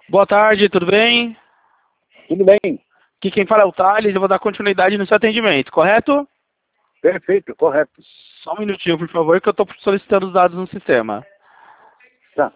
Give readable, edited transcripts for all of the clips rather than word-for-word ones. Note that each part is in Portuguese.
Boa tarde, tudo bem? Tudo bem, Aqui quem fala é o Thales, eu vou dar continuidade no seu atendimento, correto? perfeito, correto. Só um minutinho, por favor, que eu estou solicitando os dados no sistema. Tá.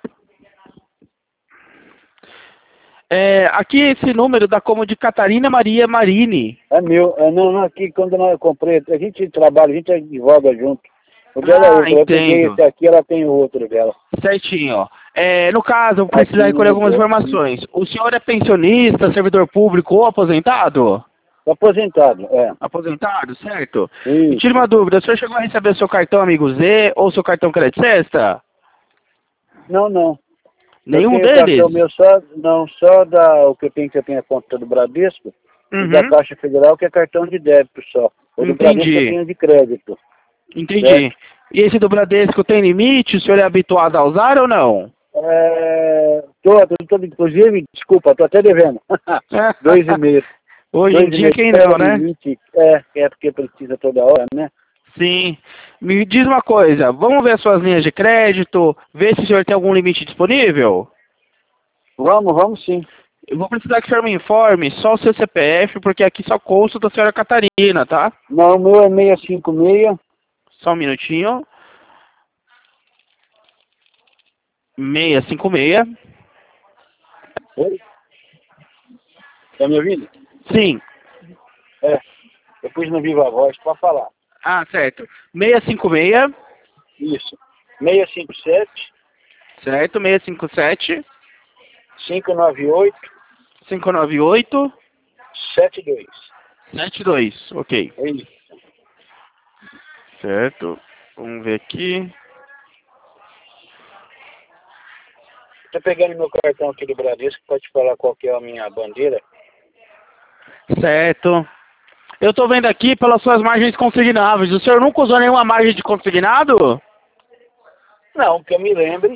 Aqui esse número dá como de Catarina Maria Marini. É meu. Não, aqui quando eu comprei, a gente trabalha, a gente advoga junto. O dela é Ah, outro. Eu peguei entendo. esse aqui, ela tem o outro dela. Certinho, ó. No caso, eu Aqui preciso recolher no algumas outro. informações. O senhor é pensionista, servidor público ou aposentado? Aposentado, é. Aposentado, certo? Me Isso. tira uma dúvida, o senhor chegou a receber seu cartão Amigo Z ou seu cartão Crédito Sexta? Não. Eu Nenhum tenho o deles? cartão meu só, não, só o que eu tenho a conta do Bradesco e da Uhum, Caixa Federal, que é cartão de débito só. O do Bradesco eu entendi. tenho de crédito, Entendi. certo? E esse do Bradesco tem limite? O senhor é habituado a usar ou não? Inclusive, desculpa, tô até devendo. 2,5. Hoje em Dois e dia meio quem pelo não, né? limite, é porque precisa toda hora, né? Sim. Me diz uma coisa, vamos ver as suas linhas de crédito, ver se o senhor tem algum limite disponível? Vamos sim. Eu vou precisar que o senhor me informe só o seu CPF, porque aqui só consta da senhora Catarina, tá? Não, o meu é 656. Só um minutinho. 656. Oi? Tá me ouvindo? Sim. É, eu pus no Viva Voz para falar. Ah, certo. 656, Isso. 657 certo? 657 598 598 72. 72. Ok. É isso. Certo. Vamos ver aqui. Tô pegando meu cartão aqui do Bradesco para te falar qual que é a minha bandeira. Certo. Eu tô vendo aqui pelas suas margens consignáveis. O senhor nunca usou nenhuma margem de consignado? Não, que eu me lembre.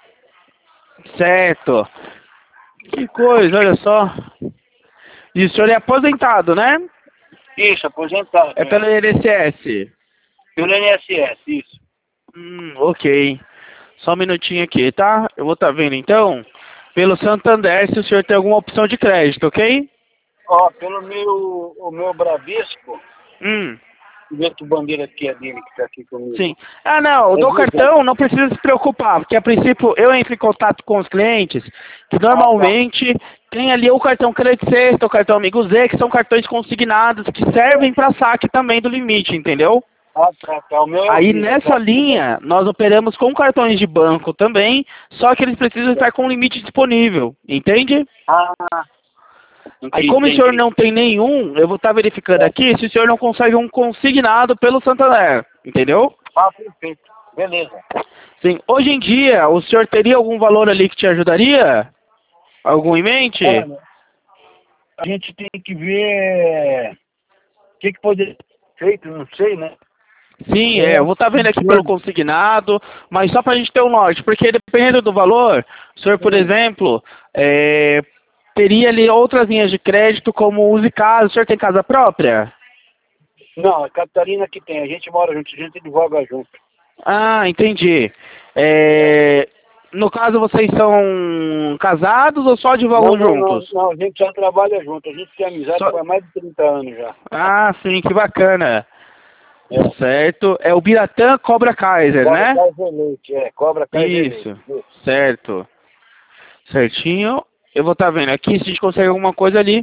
Certo. Que coisa, olha só. E o senhor é aposentado, né? Isso, aposentado. É pelo INSS. Pelo INSS, isso. Ok. Só um minutinho aqui, tá? Eu vou estar vendo então pelo Santander se o senhor tem alguma opção de crédito, ok? Ó, o meu Bradesco, Hum. ver que bandeira que é dele que tá aqui comigo. Sim. Ah, não, É do Visa. cartão não precisa se preocupar, porque a princípio eu entro em contato com os clientes que Ah, tá. normalmente tem ali o cartão Crédito Sexta, o cartão Amigo Z, que são cartões consignados que servem para saque também do limite, entendeu? Tá. O meu é o Aí Visa, nessa tá? Tudo bem. linha nós operamos com cartões de banco também, só que eles precisam estar com limite disponível, entende? Ah, Aí como o senhor entendi. não tem nenhum, eu vou estar verificando É. aqui se o senhor não consegue um consignado pelo Santander, entendeu? Ah, perfeito. Beleza. Sim. Hoje em dia, o senhor teria algum valor ali que te ajudaria? Algum em mente? Olha, a gente tem que ver o que poderia ser feito, não sei, né? Sim, eu vou estar vendo aqui pelo Controle. consignado, mas só para a gente ter um norte, porque dependendo do valor, o senhor, por exemplo, teria ali outras linhas de crédito como use casa. O senhor tem casa própria? Não, a Catarina que tem. A gente mora junto, a gente advoga junto. Ah, entendi. É. No caso, vocês são casados ou só Não, advogam não, não, juntos? não. A gente já trabalha junto. A gente tem amizade Só... faz mais de 30 anos já. Ah, sim, que bacana. É. Certo. É o Biratã Cobra Kaiser, Cobra né? Kaiser Leite, Cobra Kaiser Leite. Isso. Certo. Certinho. Eu vou estar vendo aqui se a gente consegue alguma coisa ali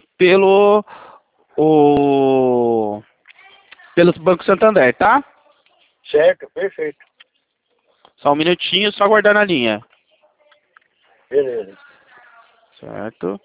o, pelo Banco Santander, tá? Certo, perfeito. Só um minutinho, só aguardar na linha. Beleza. Certo.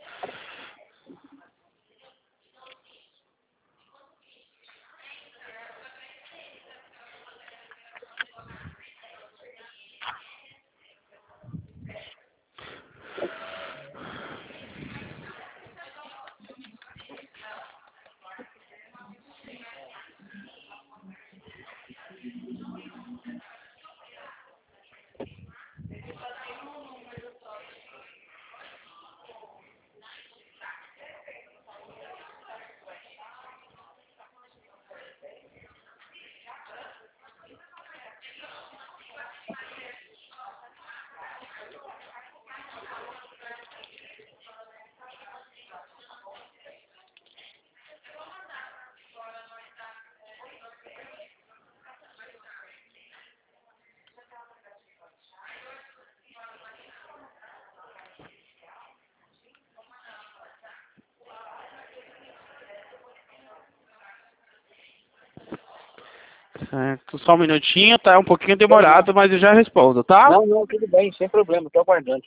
Certo, só um minutinho, tá? É um pouquinho demorado, mas eu já respondo, tá? Não, não, tudo bem, sem problema, estou aguardando.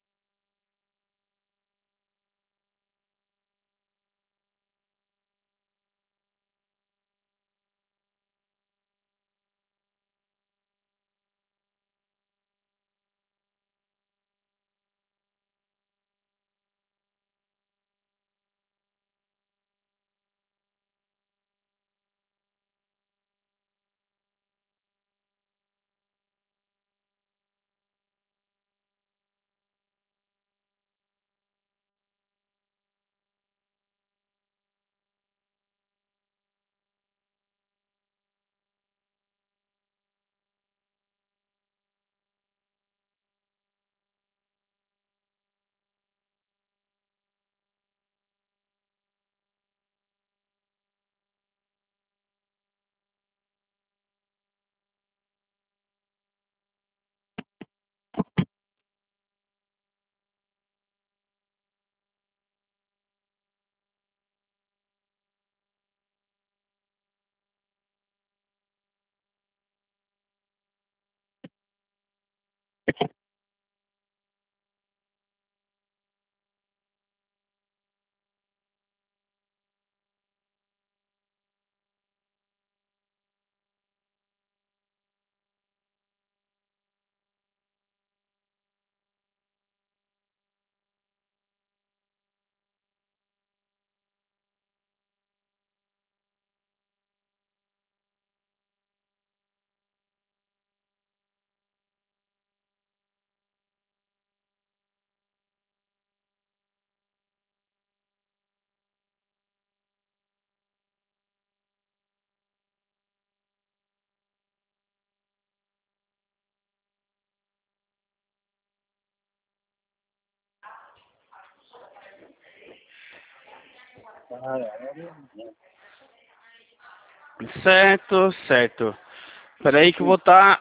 Certo, certo. Espera aí que eu vou estar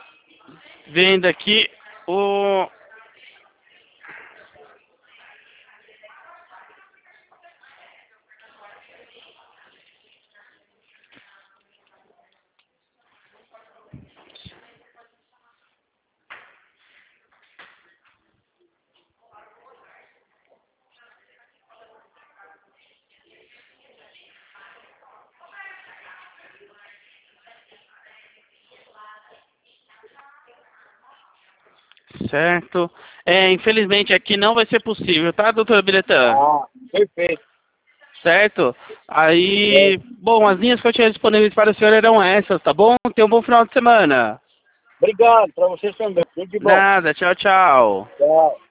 vendo aqui o... Certo. Infelizmente aqui não vai ser possível, tá, doutora Biretã? Ah, perfeito. Certo? Aí, bom, as linhas que eu tinha disponíveis para o senhor eram essas, tá bom? Tenha um bom final de semana. Obrigado, para vocês também. Tudo de bom. Nada, tchau, tchau. Tchau.